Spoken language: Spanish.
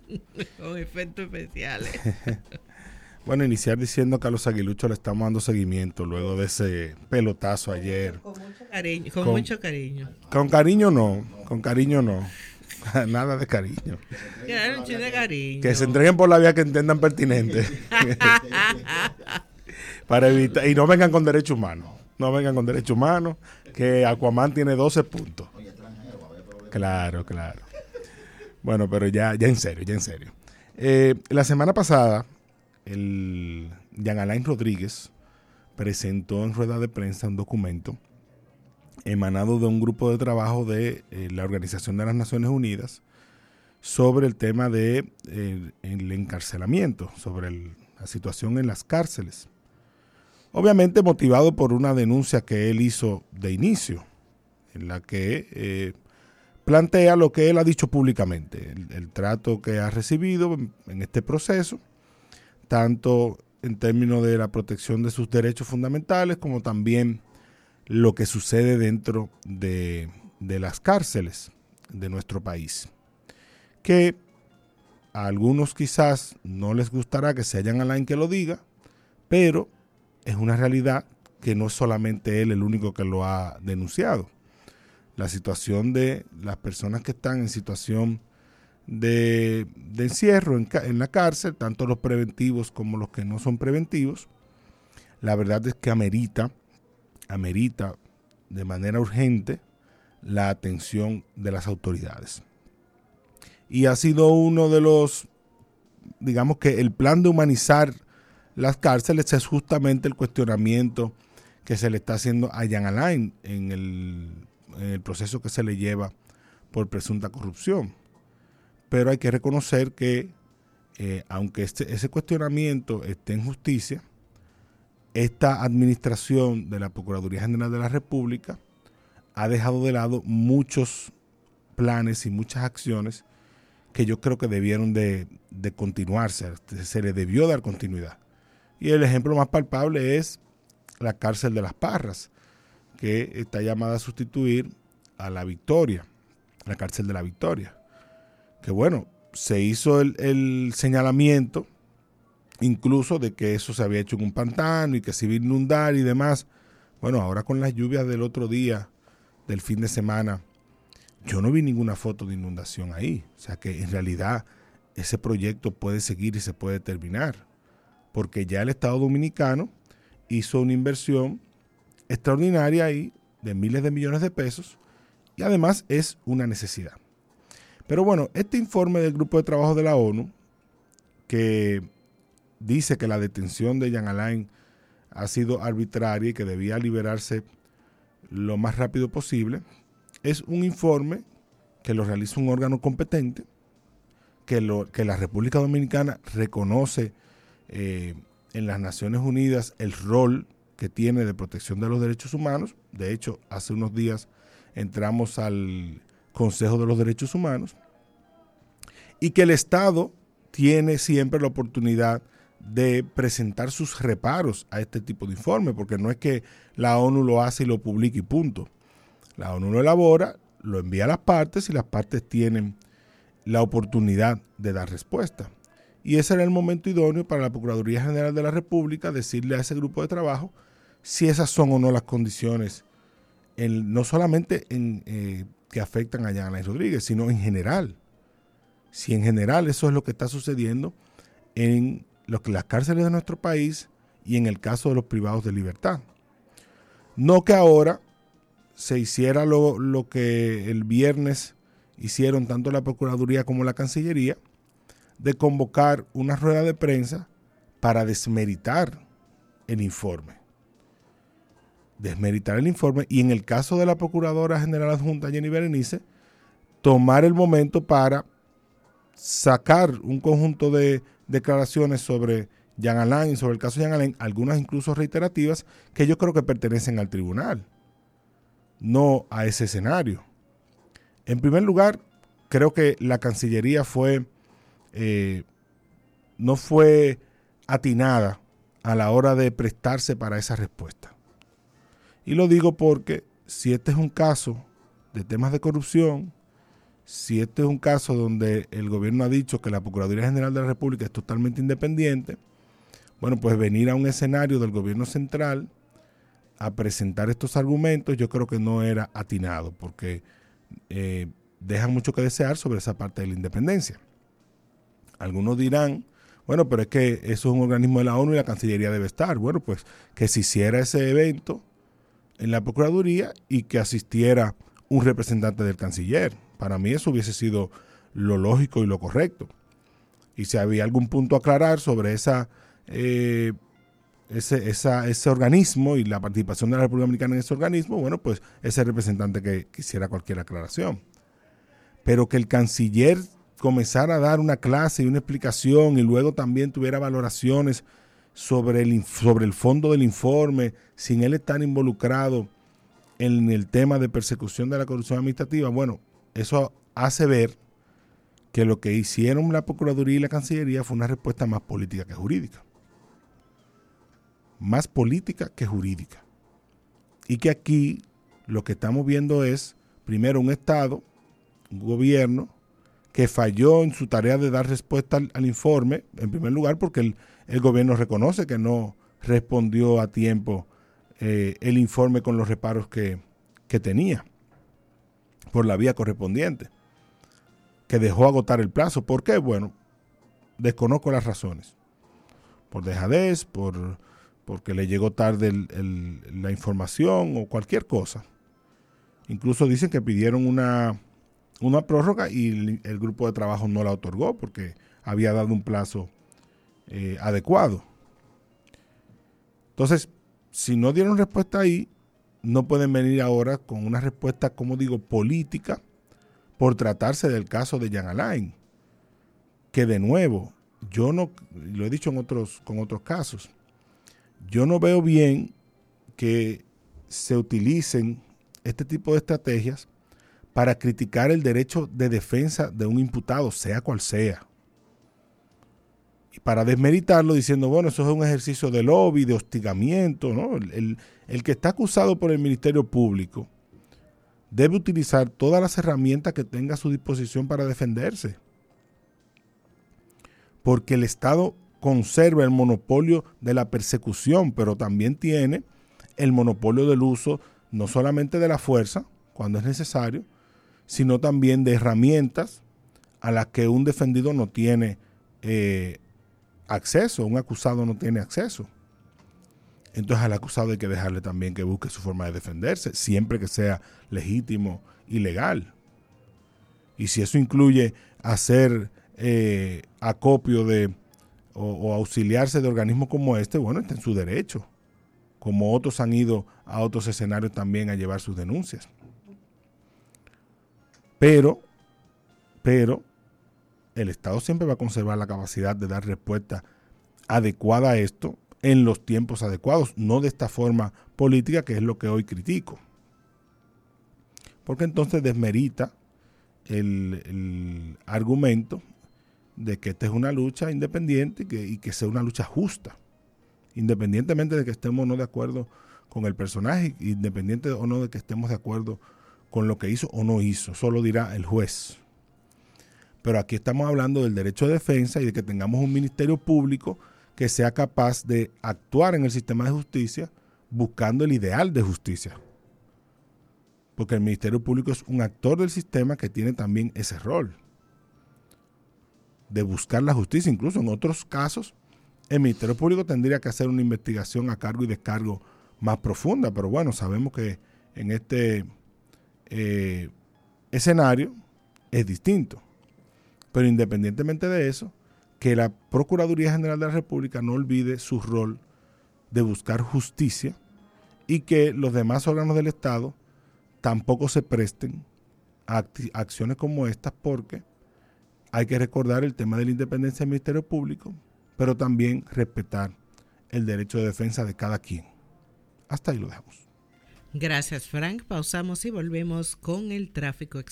Con efectos especiales. Bueno, iniciar diciendo que a los aguiluchos le estamos dando seguimiento luego de ese pelotazo ayer. Con mucho cariño, con Con- mucho cariño. Con cariño no. Nada de cariño. Claro, un chin de cariño. Que se entreguen por la vía que entiendan pertinente. Para evitar, y no vengan con derechos humanos. No vengan con derechos humanos, que Aquaman tiene 12 puntos. Claro. Bueno, pero ya en serio. La semana pasada, el Jean Alain Rodríguez presentó en rueda de prensa un documento emanado de un grupo de trabajo de la Organización de las Naciones Unidas sobre el tema de el encarcelamiento, sobre la situación en las cárceles. Obviamente motivado por una denuncia que él hizo de inicio, en la que plantea lo que él ha dicho públicamente, el trato que ha recibido en este proceso, tanto en términos de la protección de sus derechos fundamentales, como también lo que sucede dentro de las cárceles de nuestro país. Que a algunos quizás no les gustará que sea Jean Alain que lo diga, pero es una realidad que no es solamente él el único que lo ha denunciado. La situación de las personas que están en situación de encierro en la cárcel, tanto los preventivos como los que no son preventivos, la verdad es que amerita de manera urgente la atención de las autoridades. Y ha sido uno de los, digamos que el plan de humanizar las cárceles es justamente el cuestionamiento que se le está haciendo a Jean Alain en el proceso que se le lleva por presunta corrupción. Pero hay que reconocer que aunque ese cuestionamiento esté en justicia, esta administración de la Procuraduría General de la República ha dejado de lado muchos planes y muchas acciones que yo creo que debieron de continuarse, se le debió dar continuidad. Y el ejemplo más palpable es la cárcel de Las Parras, que está llamada a sustituir a La Victoria, la cárcel de La Victoria. Que bueno, se hizo el señalamiento incluso de que eso se había hecho en un pantano y que se iba a inundar y demás. Bueno, ahora con las lluvias del otro día, del fin de semana, yo no vi ninguna foto de inundación ahí. O sea que en realidad ese proyecto puede seguir y se puede terminar, porque ya el Estado Dominicano hizo una inversión extraordinaria ahí de miles de millones de pesos y además es una necesidad. Pero bueno, este informe del Grupo de Trabajo de la ONU, que dice que la detención de Jean Alain ha sido arbitraria y que debía liberarse lo más rápido posible, es un informe que lo realiza un órgano competente, que la República Dominicana reconoce en las Naciones Unidas el rol que tiene de protección de los derechos humanos. De hecho, hace unos días entramos al Consejo de los Derechos Humanos, y que el Estado tiene siempre la oportunidad de presentar sus reparos a este tipo de informe, porque no es que la ONU lo hace y lo publica y punto. La ONU lo elabora, lo envía a las partes y las partes tienen la oportunidad de dar respuesta. Y ese era el momento idóneo para la Procuraduría General de la República decirle a ese grupo de trabajo si esas son o no las condiciones, no solamente que afectan a Jean Alain Rodríguez, sino en general. Si en general eso es lo que está sucediendo en las cárceles de nuestro país y en el caso de los privados de libertad. No que ahora se hiciera lo que el viernes hicieron tanto la Procuraduría como la Cancillería, de convocar una rueda de prensa para desmeritar el informe. Desmeritar el informe y en el caso de la Procuradora General Adjunta Jenny Berenice, tomar el momento para sacar un conjunto de declaraciones sobre Jean Alain y sobre el caso Jean Alain, algunas incluso reiterativas, que yo creo que pertenecen al tribunal, no a ese escenario. En primer lugar, creo que la Cancillería no fue atinada a la hora de prestarse para esa respuesta. Y lo digo porque si este es un caso de temas de corrupción, si este es un caso donde el gobierno ha dicho que la Procuraduría General de la República es totalmente independiente, bueno, pues venir a un escenario del gobierno central a presentar estos argumentos yo creo que no era atinado, porque dejan mucho que desear sobre esa parte de la independencia. Algunos dirán, bueno, pero es que eso es un organismo de la ONU y la Cancillería debe estar. Bueno, pues que se hiciera ese evento en la Procuraduría y que asistiera un representante del canciller. Para mí eso hubiese sido lo lógico y lo correcto. Y si había algún punto a aclarar sobre ese organismo y la participación de la República Dominicana en ese organismo, bueno, pues ese representante que quisiera cualquier aclaración. Pero que el canciller comenzara a dar una clase y una explicación y luego también tuviera valoraciones sobre el fondo del informe, sin él estar involucrado en el tema de persecución de la corrupción administrativa, bueno, eso hace ver que lo que hicieron la Procuraduría y la Cancillería fue una respuesta más política que jurídica. Más política que jurídica. Y que aquí lo que estamos viendo es, primero, un Estado, un gobierno, que falló en su tarea de dar respuesta al informe, en primer lugar porque el gobierno reconoce que no respondió a tiempo el informe con los reparos que tenía por la vía correspondiente, que dejó agotar el plazo. ¿Por qué? Bueno, desconozco las razones. Por dejadez, porque le llegó tarde la información o cualquier cosa. Incluso dicen que pidieron una prórroga y el grupo de trabajo no la otorgó porque había dado un plazo adecuado. Entonces, si no dieron respuesta ahí, no pueden venir ahora con una respuesta, como digo, política por tratarse del caso de Jean Alain, que de nuevo, yo no, lo he dicho con otros casos, yo no veo bien que se utilicen este tipo de estrategias para criticar el derecho de defensa de un imputado, sea cual sea. Y para desmeritarlo diciendo, bueno, eso es un ejercicio de lobby, de hostigamiento, ¿no? El que está acusado por el Ministerio Público debe utilizar todas las herramientas que tenga a su disposición para defenderse. Porque el Estado conserva el monopolio de la persecución, pero también tiene el monopolio del uso no solamente de la fuerza, cuando es necesario, sino también de herramientas a las que un defendido no tiene acceso, un acusado no tiene acceso. Entonces al acusado hay que dejarle también que busque su forma de defenderse, siempre que sea legítimo y legal. Y si eso incluye hacer acopio o auxiliarse de organismos como este, bueno, está en su derecho. Como otros han ido a otros escenarios también a llevar sus denuncias. Pero el Estado siempre va a conservar la capacidad de dar respuesta adecuada a esto en los tiempos adecuados, no de esta forma política que es lo que hoy critico. Porque entonces desmerita el argumento de que esta es una lucha independiente y que sea una lucha justa, independientemente de que estemos o no de acuerdo con el personaje, independiente o no de que estemos de acuerdo con lo que hizo o no hizo, solo dirá el juez. Pero aquí estamos hablando del derecho de defensa y de que tengamos un ministerio público que sea capaz de actuar en el sistema de justicia buscando el ideal de justicia. Porque el Ministerio Público es un actor del sistema que tiene también ese rol de buscar la justicia. Incluso en otros casos, el Ministerio Público tendría que hacer una investigación a cargo y descargo más profunda. Pero bueno, sabemos que en este escenario es distinto. Pero independientemente de eso, que la Procuraduría General de la República no olvide su rol de buscar justicia y que los demás órganos del Estado tampoco se presten a acciones como estas, porque hay que recordar el tema de la independencia del Ministerio Público, pero también respetar el derecho de defensa de cada quien. Hasta ahí lo dejamos. Gracias, Frank. Pausamos y volvemos con el tráfico.